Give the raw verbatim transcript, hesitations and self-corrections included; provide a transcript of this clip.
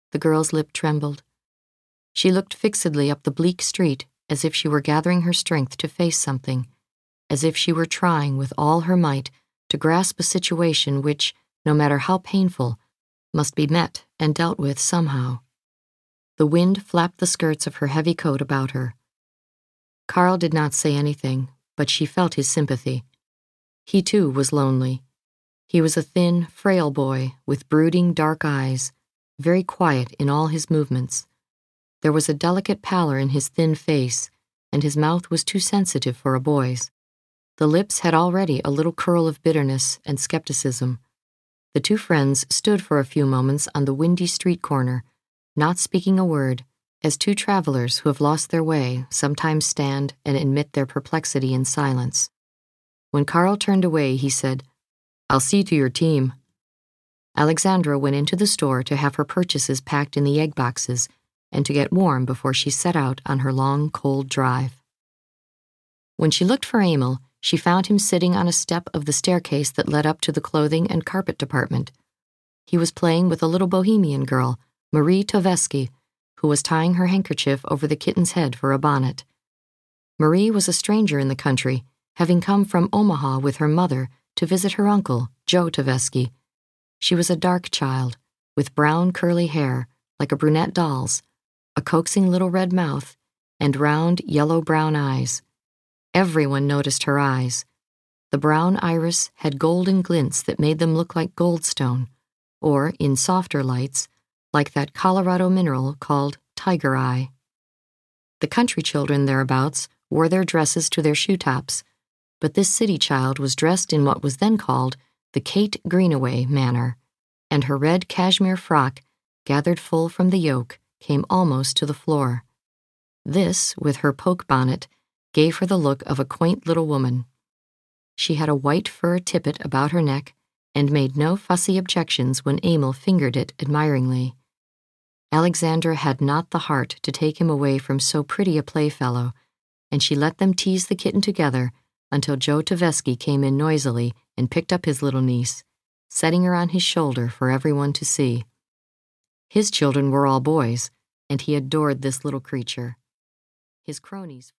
The girl's lip trembled. She looked fixedly up the bleak street as if she were gathering her strength to face something, as if she were trying with all her might to grasp a situation which, no matter how painful, must be met and dealt with somehow. The wind flapped the skirts of her heavy coat about her. Carl did not say anything, but she felt his sympathy. He too was lonely. He was a thin, frail boy with brooding dark eyes, very quiet in all his movements. There was a delicate pallor in his thin face, and his mouth was too sensitive for a boy's. The lips had already a little curl of bitterness and skepticism. The two friends stood for a few moments on the windy street corner, not speaking a word, as two travelers who have lost their way sometimes stand and admit their perplexity in silence. When Carl turned away, he said, "I'll see to your team." Alexandra went into the store to have her purchases packed in the egg boxes and to get warm before she set out on her long, cold drive. When she looked for Emil, she found him sitting on a step of the staircase that led up to the clothing and carpet department. He was playing with a little Bohemian girl, Marie Tovesky, who was tying her handkerchief over the kitten's head for a bonnet. Marie was a stranger in the country, having come from Omaha with her mother to visit her uncle, Joe Tovesky. She was a dark child, with brown curly hair, like a brunette doll's, a coaxing little red mouth, and round yellow-brown eyes. Everyone noticed her eyes. The brown iris had golden glints that made them look like goldstone, or, in softer lights, like that Colorado mineral called tiger eye. The country children thereabouts wore their dresses to their shoe tops, but this city child was dressed in what was then called the Kate Greenaway manner, and her red cashmere frock, gathered full from the yoke, came almost to the floor. This, with her poke bonnet, gave her the look of a quaint little woman. She had a white fur tippet about her neck and made no fussy objections when Emil fingered it admiringly. Alexandra had not the heart to take him away from so pretty a playfellow, and she let them tease the kitten together until Joe Tovesky came in noisily and picked up his little niece, setting her on his shoulder for everyone to see. His children were all boys, and he adored this little creature. His cronies